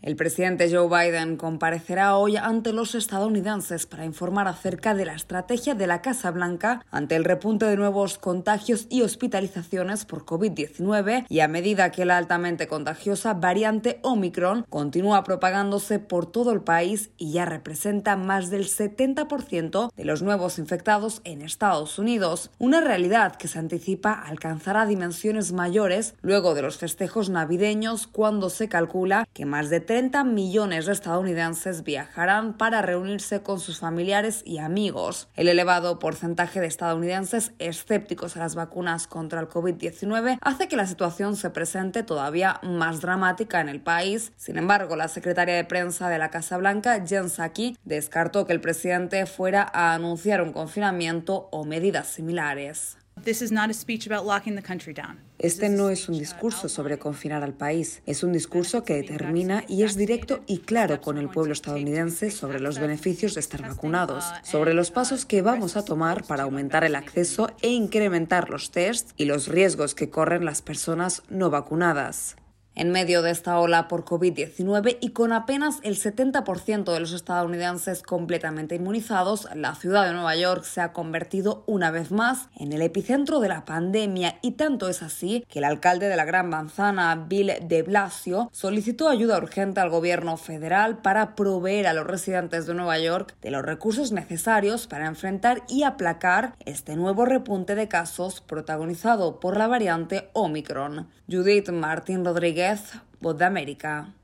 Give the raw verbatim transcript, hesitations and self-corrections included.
El presidente Joe Biden comparecerá hoy ante los estadounidenses para informar acerca de la estrategia de la Casa Blanca ante el repunte de nuevos contagios y hospitalizaciones por COVID diecinueve y a medida que la altamente contagiosa variante Omicron continúa propagándose por todo el país y ya representa más del setenta por ciento de los nuevos infectados en Estados Unidos, una realidad que se anticipa alcanzará dimensiones mayores luego de los festejos navideños, cuando se calcula que más de treinta millones de estadounidenses viajarán para reunirse con sus familiares y amigos. El elevado porcentaje de estadounidenses escépticos a las vacunas contra el COVID diecinueve hace que la situación se presente todavía más dramática en el país. Sin embargo, la secretaria de prensa de la Casa Blanca, Jen Psaki, descartó que el presidente fuera a anunciar un confinamiento o medidas similares. Este no es un discurso sobre confinar al país. Es un discurso que determina y es directo y claro con el pueblo estadounidense sobre los beneficios de estar vacunados, sobre los pasos que vamos a tomar para aumentar el acceso e incrementar los tests y los riesgos que corren las personas no vacunadas. En medio de esta ola por COVID diecinueve y con apenas el setenta por ciento de los estadounidenses completamente inmunizados, la ciudad de Nueva York se ha convertido una vez más en el epicentro de la pandemia, y tanto es así que el alcalde de la Gran Manzana, Bill de Blasio, solicitó ayuda urgente al gobierno federal para proveer a los residentes de Nueva York de los recursos necesarios para enfrentar y aplacar este nuevo repunte de casos protagonizado por la variante Omicron. Judith Martín Rodríguez, Voz de América.